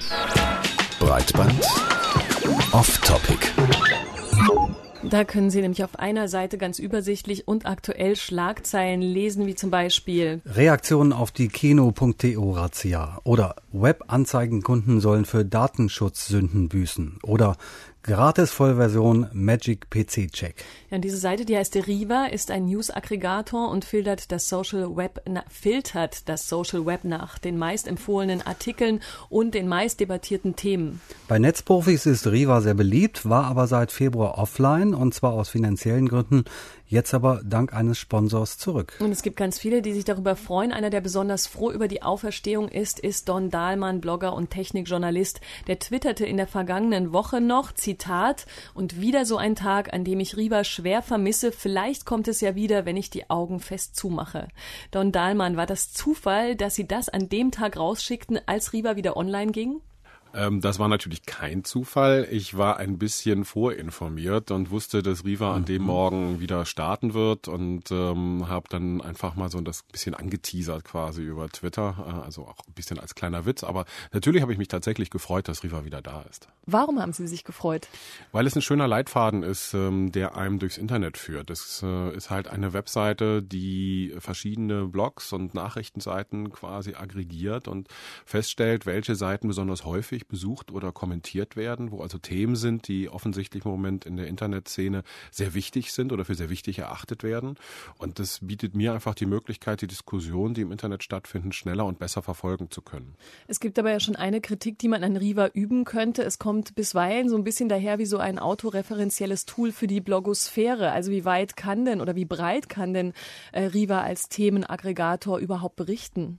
Breitband Off-Topic. Da können Sie nämlich auf einer Seite ganz übersichtlich und aktuell Schlagzeilen lesen, wie zum Beispiel Reaktionen auf die Keno.to-Razzia oder Web-Anzeigenkunden sollen für Datenschutzsünden büßen oder Gratis-Vollversion Magic PC-Check. Ja, und diese Seite, die heißt Riva, ist ein News-Aggregator und filtert das Social Web nach den meist empfohlenen Artikeln und den meist debattierten Themen. Bei Netzprofis ist Riva sehr beliebt, war aber seit Februar offline und zwar aus finanziellen Gründen, jetzt aber dank eines Sponsors zurück. Und es gibt ganz viele, die sich darüber freuen. Einer, der besonders froh über die Auferstehung ist Don Dahlmann, Blogger und Technikjournalist. Der twitterte in der vergangenen Woche noch, Zitat, und wieder so ein Tag, an dem ich Riva schwer vermisse. Vielleicht kommt es ja wieder, wenn ich die Augen fest zumache. Don Dahlmann, war das Zufall, dass Sie das an dem Tag rausschickten, als Riva wieder online ging? Das war natürlich kein Zufall. Ich war ein bisschen vorinformiert und wusste, dass Riva an dem Morgen wieder starten wird und habe dann einfach mal so das bisschen angeteasert quasi über Twitter, also auch ein bisschen als kleiner Witz. Aber natürlich habe ich mich tatsächlich gefreut, dass Riva wieder da ist. Warum haben Sie sich gefreut? Weil es ein schöner Leitfaden ist, der einem durchs Internet führt. Es ist halt eine Webseite, die verschiedene Blogs und Nachrichtenseiten quasi aggregiert und feststellt, welche Seiten besonders häufig besucht oder kommentiert werden, wo also Themen sind, die offensichtlich im Moment in der Internetszene sehr wichtig sind oder für sehr wichtig erachtet werden. Und das bietet mir einfach die Möglichkeit, die Diskussionen, die im Internet stattfinden, schneller und besser verfolgen zu können. Es gibt aber ja schon eine Kritik, die man an Riva üben könnte. Es kommt bisweilen so ein bisschen daher wie so ein autoreferenzielles Tool für die Blogosphäre. Also wie weit kann denn oder wie breit kann denn Riva als Themenaggregator überhaupt berichten?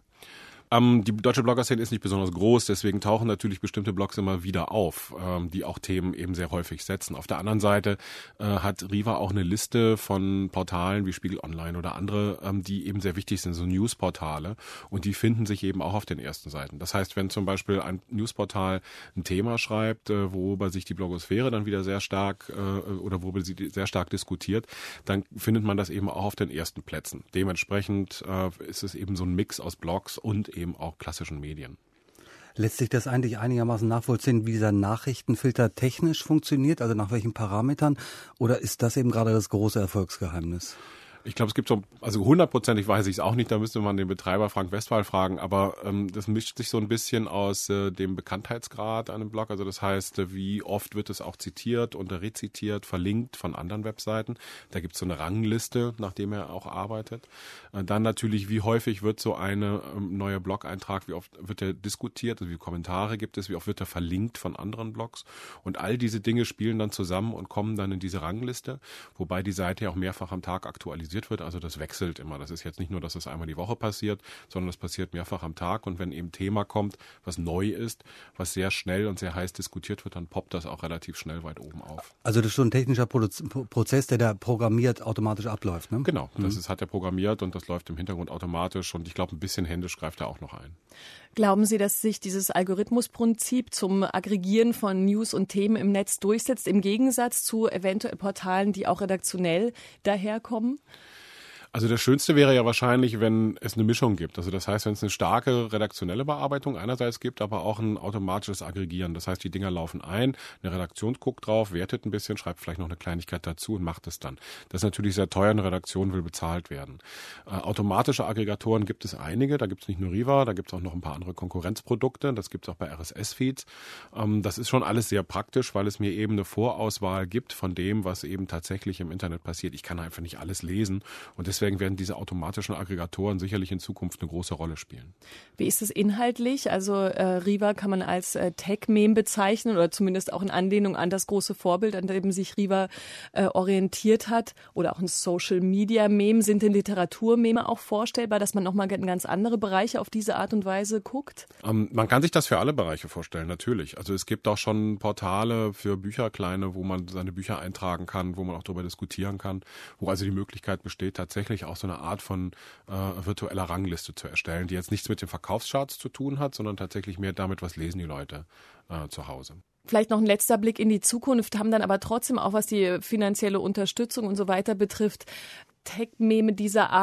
Die deutsche Blogger-Szene ist nicht besonders groß, deswegen tauchen natürlich bestimmte Blogs immer wieder auf, die auch Themen eben sehr häufig setzen. Auf der anderen Seite hat Riva auch eine Liste von Portalen wie Spiegel Online oder andere, die eben sehr wichtig sind, so Newsportale, und die finden sich eben auch auf den ersten Seiten. Das heißt, wenn zum Beispiel ein Newsportal ein Thema schreibt, worüber sich die Blogosphäre dann wieder sehr stark oder worüber sie sehr stark diskutiert, dann findet man das eben auch auf den ersten Plätzen. Dementsprechend ist es eben so ein Mix aus Blogs und eben auch klassischen Medien. Lässt sich das eigentlich einigermaßen nachvollziehen, wie dieser Nachrichtenfilter technisch funktioniert, also nach welchen Parametern, oder ist das eben gerade das große Erfolgsgeheimnis? Ich glaube, es gibt so, also 100%ig weiß ich es auch nicht, da müsste man den Betreiber Frank Westphal fragen, aber das mischt sich so ein bisschen aus dem Bekanntheitsgrad an einem Blog, also das heißt, wie oft wird es auch zitiert und rezitiert, verlinkt von anderen Webseiten, da gibt es so eine Rangliste, nach dem er auch arbeitet. Dann natürlich, wie häufig wird so eine neue Blog-Eintrag, wie oft wird er diskutiert, also wie viele Kommentare gibt es, wie oft wird er verlinkt von anderen Blogs, und all diese Dinge spielen dann zusammen und kommen dann in diese Rangliste, wobei die Seite ja auch mehrfach am Tag aktualisiert wird, also das wechselt immer. Das ist jetzt nicht nur, dass es einmal die Woche passiert, sondern das passiert mehrfach am Tag, und wenn eben ein Thema kommt, was neu ist, was sehr schnell und sehr heiß diskutiert wird, dann poppt das auch relativ schnell weit oben auf. Also das ist schon ein technischer Prozess, der da programmiert automatisch abläuft, ne? Genau, das hat er programmiert und das läuft im Hintergrund automatisch, und ich glaube, ein bisschen händisch greift er auch noch ein. Glauben Sie, dass sich dieses Algorithmusprinzip zum Aggregieren von News und Themen im Netz durchsetzt, im Gegensatz zu eventuell Portalen, die auch redaktionell daherkommen? Also das Schönste wäre ja wahrscheinlich, wenn es eine Mischung gibt. Also das heißt, wenn es eine starke redaktionelle Bearbeitung einerseits gibt, aber auch ein automatisches Aggregieren. Das heißt, die Dinger laufen ein, eine Redaktion guckt drauf, wertet ein bisschen, schreibt vielleicht noch eine Kleinigkeit dazu und macht es dann. Das ist natürlich sehr teuer, eine Redaktion will bezahlt werden. Automatische Aggregatoren gibt es einige, da gibt es nicht nur Riva, da gibt es auch noch ein paar andere Konkurrenzprodukte, das gibt es auch bei RSS-Feeds. Das ist schon alles sehr praktisch, weil es mir eben eine Vorauswahl gibt von dem, was eben tatsächlich im Internet passiert. Ich kann einfach nicht alles lesen, und deswegen werden diese automatischen Aggregatoren sicherlich in Zukunft eine große Rolle spielen. Wie ist es inhaltlich? Also Riva kann man als Tech-Meme bezeichnen oder zumindest auch in Anlehnung an das große Vorbild, an dem sich Riva orientiert hat, oder auch ein Social-Media-Meme. Sind denn Literatur-Meme auch vorstellbar, dass man nochmal in ganz andere Bereiche auf diese Art und Weise guckt? Man kann sich das für alle Bereiche vorstellen, natürlich. Also es gibt auch schon Portale für Bücher, kleine, wo man seine Bücher eintragen kann, wo man auch darüber diskutieren kann, wo also die Möglichkeit besteht, tatsächlich auch so eine Art von virtueller Rangliste zu erstellen, die jetzt nichts mit den Verkaufscharts zu tun hat, sondern tatsächlich mehr damit, was lesen die Leute zu Hause. Vielleicht noch ein letzter Blick in die Zukunft, haben dann aber trotzdem auch, was die finanzielle Unterstützung und so weiter betrifft, Tech-Meme dieser Art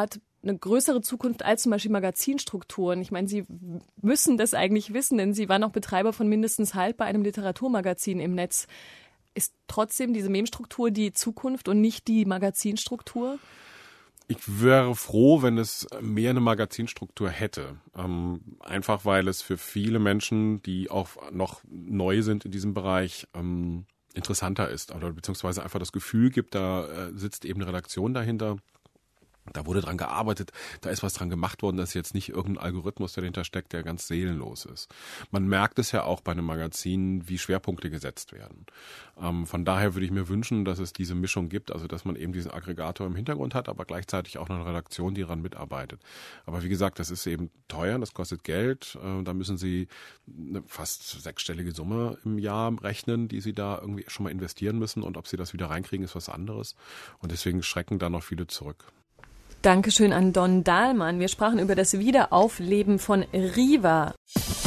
eine größere Zukunft als zum Beispiel Magazinstrukturen. Ich meine, Sie müssen das eigentlich wissen, denn Sie waren auch Betreiber von Mindestens Halt bei einem Literaturmagazin im Netz. Ist trotzdem diese Mem-Struktur die Zukunft und nicht die Magazinstruktur? Ich wäre froh, wenn es mehr eine Magazinstruktur hätte. Einfach weil es für viele Menschen, die auch noch neu sind in diesem Bereich, interessanter ist. Oder beziehungsweise einfach das Gefühl gibt, da sitzt eben eine Redaktion dahinter. Da wurde dran gearbeitet, da ist was dran gemacht worden, das ist jetzt nicht irgendein Algorithmus, der dahinter steckt, der ganz seelenlos ist. Man merkt es ja auch bei einem Magazin, wie Schwerpunkte gesetzt werden. Von daher würde ich mir wünschen, dass es diese Mischung gibt, also dass man eben diesen Aggregator im Hintergrund hat, aber gleichzeitig auch eine Redaktion, die daran mitarbeitet. Aber wie gesagt, das ist eben teuer, das kostet Geld, da müssen Sie eine fast 6-stellige Summe im Jahr rechnen, die Sie da irgendwie schon mal investieren müssen, und ob Sie das wieder reinkriegen, ist was anderes. Und deswegen schrecken da noch viele zurück. Dankeschön an Don Dahlmann. Wir sprachen über das Wiederaufleben von Riva.